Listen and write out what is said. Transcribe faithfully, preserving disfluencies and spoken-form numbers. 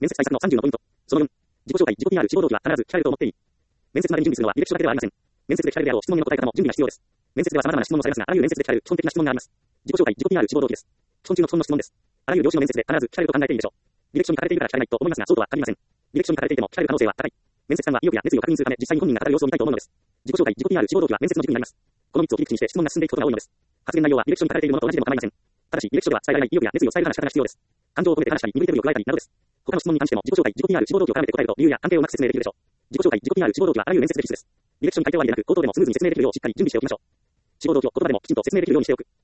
面接対策のさんじゅうのポイント。そのよん、自己紹介、自己 ピーアール、志望動機は必ず聞かれると思っていい。面接までに準備するのは履歴書だけではありません。面接で聞かれるであろう質問への答え方も準備が必要です。面接では様々な質問もされますが、あらゆる面接で聞かれる基本的な質問があります。自己紹介、自己 ピーアール、志望動機です。基本中の基本の質問です。あらゆる業種の面接で必ず聞かれると考えていいでしょう。履歴書に書かれているから聞かれないと思いますが、そうとは限りません。履歴書に書かれていても聞かれる可能性は高い。面接官は意欲や熱意を確認するため、実際に本人が語る様子を見たいと思うのです。自己紹介、自己 ピーアール、志望動機は面接の軸になります。このみっつを切り口にして質問が進んでいくことが多いのです。発言内容は履歴書に書かれているものと同じでも構いません。ただし、履歴書では伝えられない意欲や熱意を伝える話し方が必要です。感情を込めて話したり、身振り手振りを加えたりなどです。他の質問に関しても自己紹介、自己 ピーアール、志望動機を絡めて答えると理由や関係をうまく説明できるでしょう。自己紹介、自己 ピーアール、志望動機はあらゆる面接で必須です。履歴書に書いて終わりでなく、口頭でもスムーズに説明できるようしっかり準備しておきましょう。志望動機を言葉でもきちんと説明できるようにしておく。